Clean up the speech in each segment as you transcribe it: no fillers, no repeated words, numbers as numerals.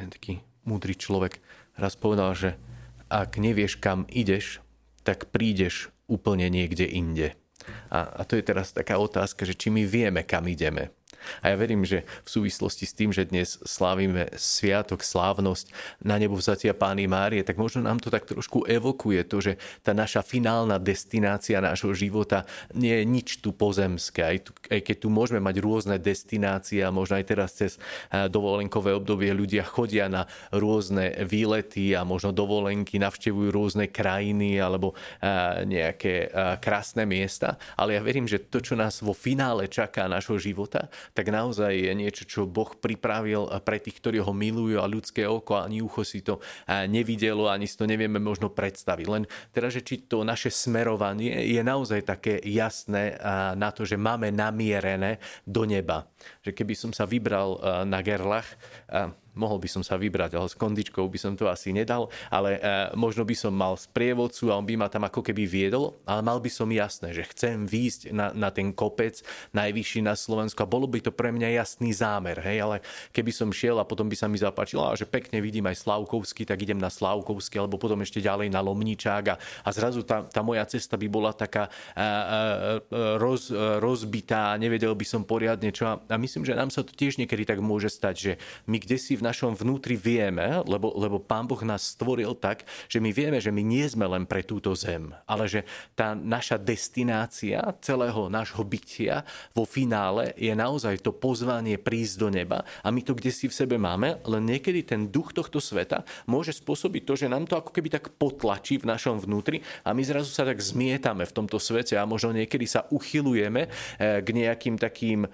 Jeden taký múdry človek raz povedal, že ak nevieš, kam ideš, tak prídeš úplne niekde inde. A to je teraz taká otázka, že či my vieme, kam ideme. A ja verím, že v súvislosti s tým, že dnes slávime sviatok, slávnosť na nebovzatia Panny Márie, tak možno nám to tak trošku evokuje to, že tá naša finálna destinácia nášho života nie je nič tu pozemské. Aj keď tu môžeme mať rôzne destinácie a možno aj teraz cez dovolenkové obdobie ľudia chodia na rôzne výlety a možno dovolenky, navštevujú rôzne krajiny alebo nejaké krásne miesta. Ale ja verím, že to, čo nás vo finále čaká nášho života, tak naozaj je niečo, čo Boh pripravil pre tých, ktorí ho milujú a ľudské oko ani ucho si to nevidelo, ani si to nevieme možno predstaviť. Len teda, že či to naše smerovanie je naozaj také jasné na to, že máme namierené do neba. Že keby som sa vybral na Gerlach, mohol by som sa vybrať, ale s kondičkou by som to asi nedal, ale možno by som mal sprievodcu a on by ma tam ako keby viedol, ale mal by som jasné, že chcem výjsť na ten kopec najvyšší na Slovensku a bolo by to pre mňa jasný zámer, hej, ale keby som šiel a potom by sa mi zapáčilo, že pekne vidím aj Slavkovský, tak idem na Slavkovský, alebo potom ešte ďalej na Lomničák a zrazu tá moja cesta by bola taká rozbitá, nevedel by som poriadne čo a myslím, že nám sa to tiež niekedy tak môže stať, že my kdesi v našom vnútri vieme, lebo Pán Boh nás stvoril tak, že my vieme, že my nie sme len pre túto zem, ale že tá naša destinácia celého nášho bytia vo finále je naozaj to pozvanie prísť do neba a my to kdesi v sebe máme, len niekedy ten duch tohto sveta môže spôsobiť to, že nám to ako keby tak potlačí v našom vnútri a my zrazu sa tak zmietame v tomto svete a možno niekedy sa uchyľujeme k nejakým takým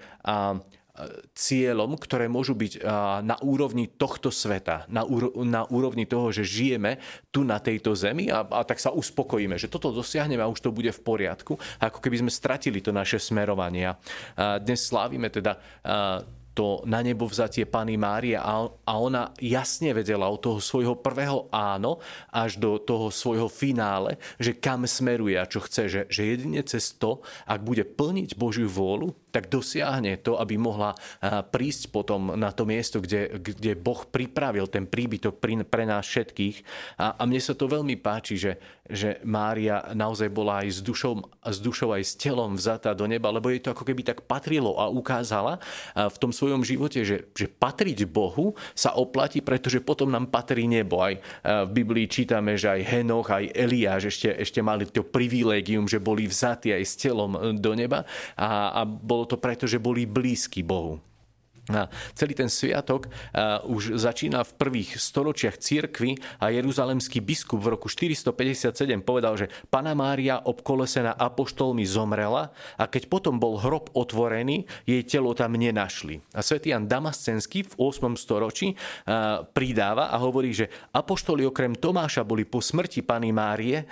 cieľom, ktoré môžu byť na úrovni tohto sveta, na úrovni toho, že žijeme tu na tejto zemi a tak sa uspokojíme, že toto dosiahneme a už to bude v poriadku, ako keby sme stratili to naše smerovanie. Dnes slávime teda to na nebo vzatie Panny Márie a ona jasne vedela od toho svojho prvého áno až do toho svojho finále, že kam smeruje a čo chce, že jedine cez to, ak bude plniť Božiu vôľu, tak dosiahne to, aby mohla prísť potom na to miesto, kde Boh pripravil ten príbytok pre nás všetkých. A mne sa to veľmi páči, že Mária naozaj bola aj s dušou aj s telom vzatá do neba, lebo jej to ako keby tak patrilo a ukázala v tom svojom živote, že patriť Bohu sa oplatí, pretože potom nám patrí nebo. Aj v Biblii čítame, že aj Henoch, aj Eliáš ešte mali to privilégium, že boli vzatí aj s telom do neba a bolo to preto, že boli blízki Bohu. A celý ten sviatok už začína v prvých storočiach cirkvi a jeruzalemský biskup v roku 457 povedal, že Panna Mária obkolesená apoštolmi zomrela a keď potom bol hrob otvorený, jej telo tam nenašli. A svätý Ján Damascenský v 8. storočí pridáva a hovorí, že apoštoli okrem Tomáša boli po smrti Panny Márie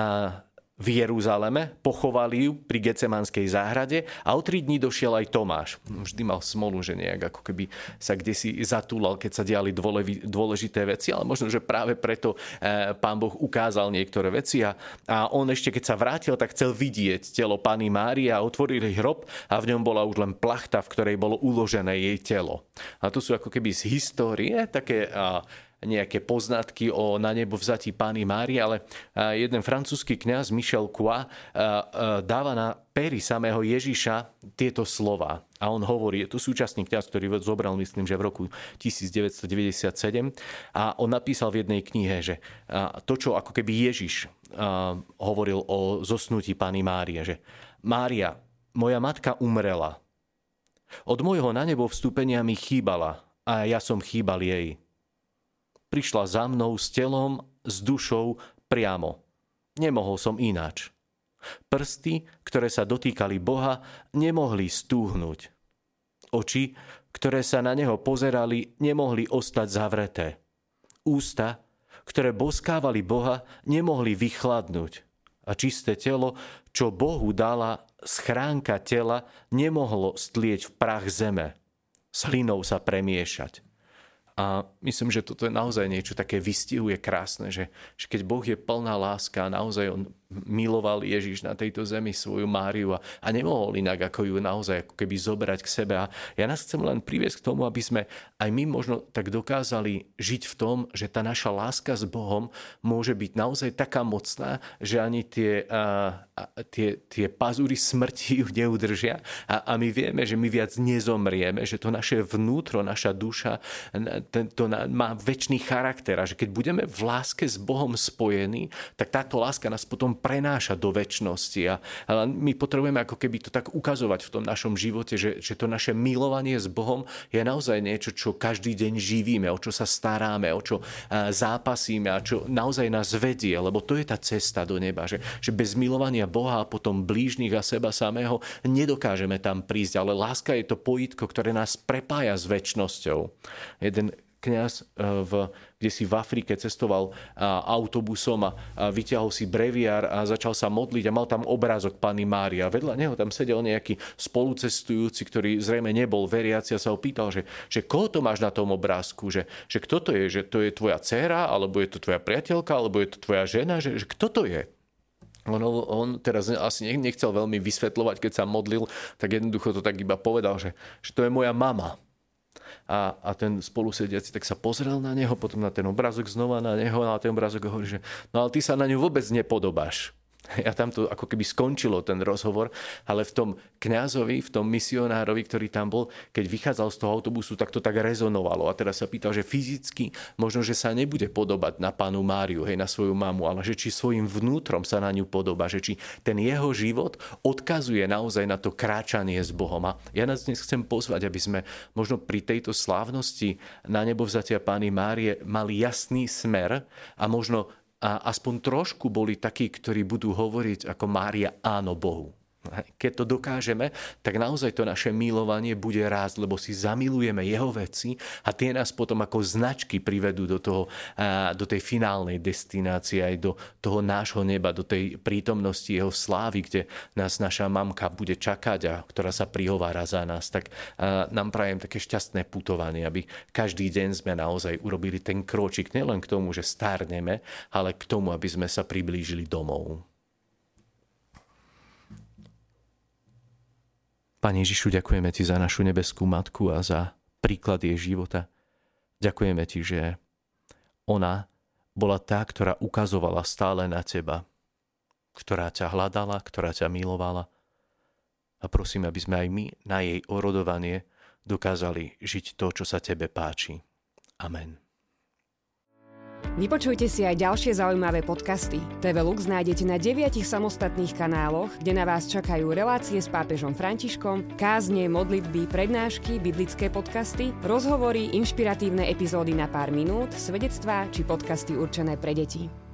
v Jeruzaleme, pochovali ju pri Getsemanskej záhrade a o 3 dní došiel aj Tomáš. Vždy mal smolu, že nejak ako keby sa kdesi zatúlal, keď sa diali dôležité veci, ale možno, že práve preto Pán Boh ukázal niektoré veci a on ešte, keď sa vrátil, tak chcel vidieť telo Panny Márie a otvorili hrob a v ňom bola už len plachta, v ktorej bolo uložené jej telo. A to sú ako keby z histórie také nejaké poznatky o na nebo vzatí Panny Márie, ale jeden francúzsky kňaz Michel Coix dáva na pery samého Ježiša tieto slova. A on hovorí, je to súčasný kňaz, ktorý zobral, myslím, že v roku 1997 a on napísal v jednej knihe, že to, čo ako keby Ježiš hovoril o zosnutí Panny Márie, že Mária, moja matka umrela. Od môjho na nebo vstúpenia mi chýbala a ja som chýbal jej. Prišla za mnou s telom, s dušou priamo. Nemohol som ináč. Prsty, ktoré sa dotýkali Boha, nemohli stúhnuť. Oči, ktoré sa na neho pozerali, nemohli ostať zavreté. Ústa, ktoré boskávali Boha, nemohli vychladnúť. A čisté telo, čo Bohu dala schránka tela, nemohlo stlieť v prach zeme. S hlinou sa premiešať. A myslím, že toto je naozaj niečo také vystihuje krásne, že keď Boh je plná láska a naozaj on miloval Ježiš na tejto zemi svoju Máriu a nemohol inak, ako ju naozaj ako keby zobrať k sebe. A ja nás chcem len priviesť k tomu, aby sme aj my možno tak dokázali žiť v tom, že tá naša láska s Bohom môže byť naozaj taká mocná, že ani tie pazúry smrti ju neudržia a my vieme, že my viac nezomrieme, že to naše vnútro, naša duša to má večný charakter a že keď budeme v láske s Bohom spojení, tak táto láska nás potom prenáša do večnosti a my potrebujeme ako keby to tak ukazovať v tom našom živote, že to naše milovanie s Bohom je naozaj niečo, čo každý deň živíme, o čo sa staráme, o čo zápasíme a čo naozaj nás vedie, lebo to je tá cesta do neba, že bez milovania Boha a potom blížnych a seba samého nedokážeme tam prísť, ale láska je to pojitko, ktoré nás prepája s večnosťou. Jeden kňaz, kde si v Afrike cestoval autobusom a vyťahol si breviár a začal sa modliť a mal tam obrázok Panny Márie. A vedľa neho tam sedel nejaký spolucestujúci, ktorý zrejme nebol veriaci a sa ho pýtal, že koho to máš na tom obrázku, že kto to je, že to je tvoja dcéra, alebo je to tvoja priateľka, alebo je to tvoja žena, že kto to je? On teraz asi nechcel veľmi vysvetľovať, keď sa modlil, tak jednoducho to tak iba povedal, že to je moja mama. A ten spolusediaci tak sa pozrel na neho, potom na ten obrázok znova na neho a na ten obrázok hovorí, že no ale ty sa na ňu vôbec nepodobáš. A tam to ako keby skončilo ten rozhovor, ale v tom kňazovi, v tom misionárovi, ktorý tam bol, keď vychádzal z toho autobusu, tak to tak rezonovalo. A teraz sa pýtal, že fyzicky možno, že sa nebude podobať na Pannu Máriu, hej, na svoju mamu, ale že či svojim vnútrom sa na ňu podobá, že či ten jeho život odkazuje naozaj na to kráčanie s Bohom. A ja nás dnes chcem pozvať, aby sme možno pri tejto slávnosti na nebovzatia Panny Márie mali jasný smer a možno a aspoň trošku boli takí, ktorí budú hovoriť ako Mária áno Bohu. Keď to dokážeme, tak naozaj to naše milovanie bude rásť, lebo si zamilujeme jeho veci a tie nás potom ako značky privedú do tej finálnej destinácie, aj do toho nášho neba, do tej prítomnosti jeho slávy, kde nás naša mamka bude čakať a ktorá sa prihovára za nás. Tak nám prajem také šťastné putovanie, aby každý deň sme naozaj urobili ten kročik nielen k tomu, že stárneme, ale k tomu, aby sme sa priblížili domov. Pane Ježišu, ďakujeme Ti za našu nebeskú matku a za príklad jej života. Ďakujeme Ti, že ona bola tá, ktorá ukazovala stále na Teba, ktorá ťa hľadala, ktorá ťa milovala. A prosím, aby sme aj my na jej orodovanie dokázali žiť to, čo sa Tebe páči. Amen. Vypočujte si aj ďalšie zaujímavé podcasty. TV Lux nájdete na 9 samostatných kanáloch, kde na vás čakajú relácie s pápežom Františkom, kázne, modlitby, prednášky, biblické podcasty, rozhovory, inšpiratívne epizódy na pár minút, svedectvá či podcasty určené pre deti.